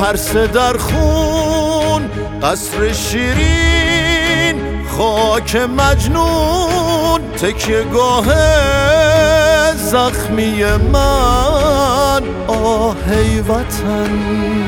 پرسه در خون، قصر شیرین، خاک مجنون، تکیه‌گاه زخمی من. آهی وطن،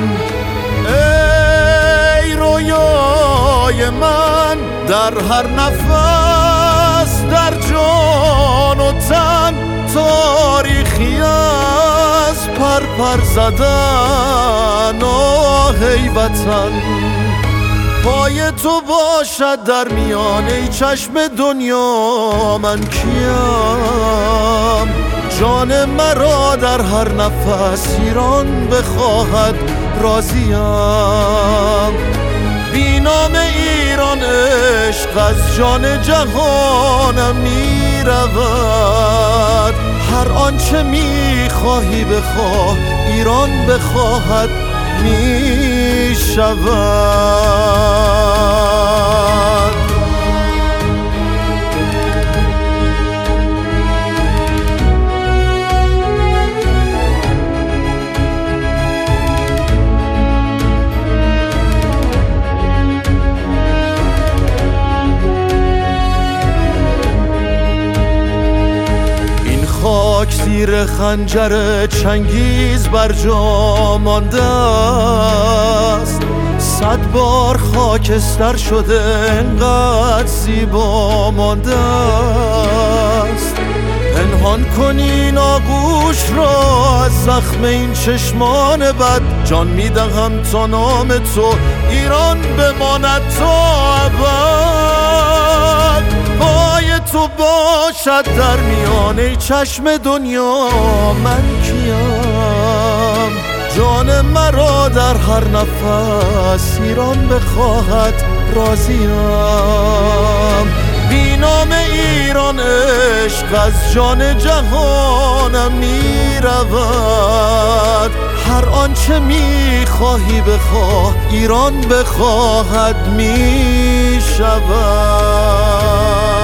ای رویای من، در هر نفس، در جان و تن، تاریخی از پر زدن. آهی وطن، پای تو باشد در میانه چشم دنیا، من کیم؟ جان مرا در هر نفس ایران بخواهد، راضیم. بی نام ایران عشق از جان جهانم می رود. هر آنچه می خواهی بخواه، ایران بخواهد می شود. خاک زیر خنجر چنگیز بر جا مانده است، 100 بار خاکستر شده انقدر زیبا مانده است. پنهان کنین آغوش را از زخم این چشمان بد، جان میدهم تا نام تو ایران بماند تا ابد. پای تو باشد در میانه چشم دنیا، من کیم؟ جان مرا در هر نفس ایران بخواهد، راضیم. بی نام ایران عشق از جان جهانم می رود. هر آنچه می خواهی بخواه، ایران بخواهد می شود.